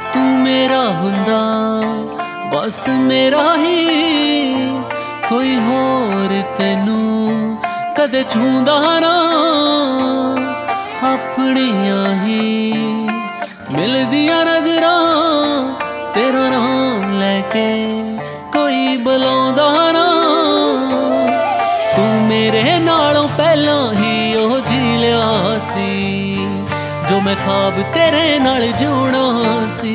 तू मेरा हुंदा बस मेरा ही, कोई होर तेनू कदे छूंदा ना। अपनियां ही मिलदियां नजरां, तेरा नाम लैके कोई बुलाउंदा ना। तू मेरे नालों पहलां ही ओ जी लिया सी, जो मैं ख्वाब तेरे नाल जोड़ा सी।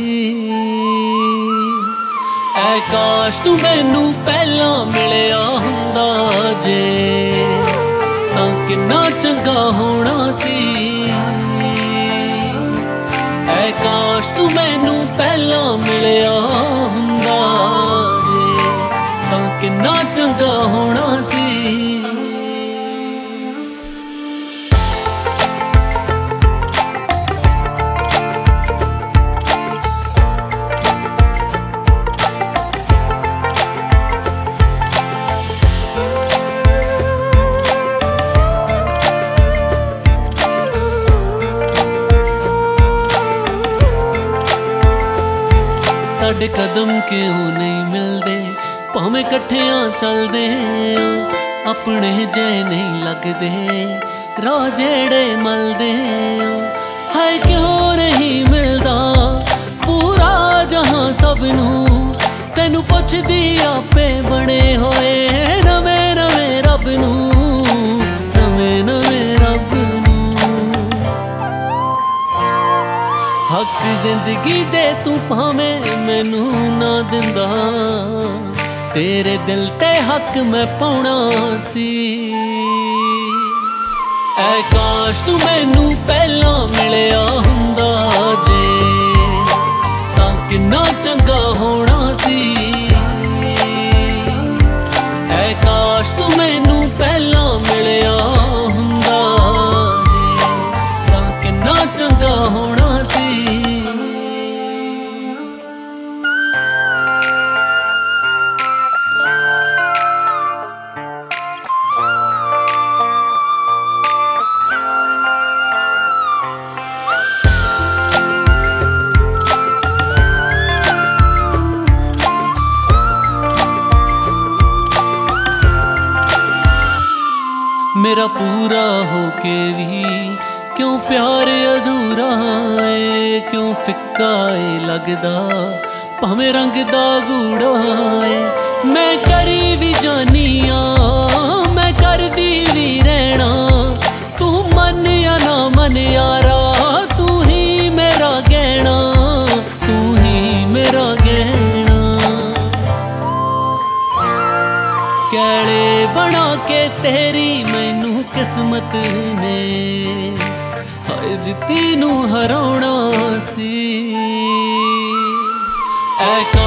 ऐ काश तू मैनू पहला मिलिया हुंदा जे, तां किन्ना चंगा होना सी। ऐ काश तू मैनू पहला मिलिया हुंदा जे, तां किन्ना चंगा होना सी। साडे कदम क्यों नहीं मिलते, भावें कट्ठियां चलदे आ, अपने जे नहीं लगदे राह जेड़े मलदे आ। हाय क्यों नहीं मिलदा पूरा जहां सबनू, तैनू पुछदी आपे बने होए नवें नवें रब नू, नवें नवें रब नू। हक जिंदगी दे तू भावें मैनू ना दिंदा, तेरे दिल ते हक मैं पाउणा सी। ऐ काश तू मैनू पहला मिलिया हुंदा जे, तां किन्ना चंगा होना सी। ऐ काश तू मैनू पहला मिलिया हुंदा जे, तां किन्ना चंगा होना सी। मेरा पूरा होके भी क्यों प्यार अधूरा है, क्यों फिक्का है लगदा भावें रंग दा गूढ़ा है। मैं करी भी जानी आ, मैं करदी भी रहना, तू मन या ना मन यारा, तू ही मेरा गहना, तू ही मेरा गहना। कैले बना के तेरी मैनू किस्मत ने, हाय जित्ती नू हराउणा सी। ऐ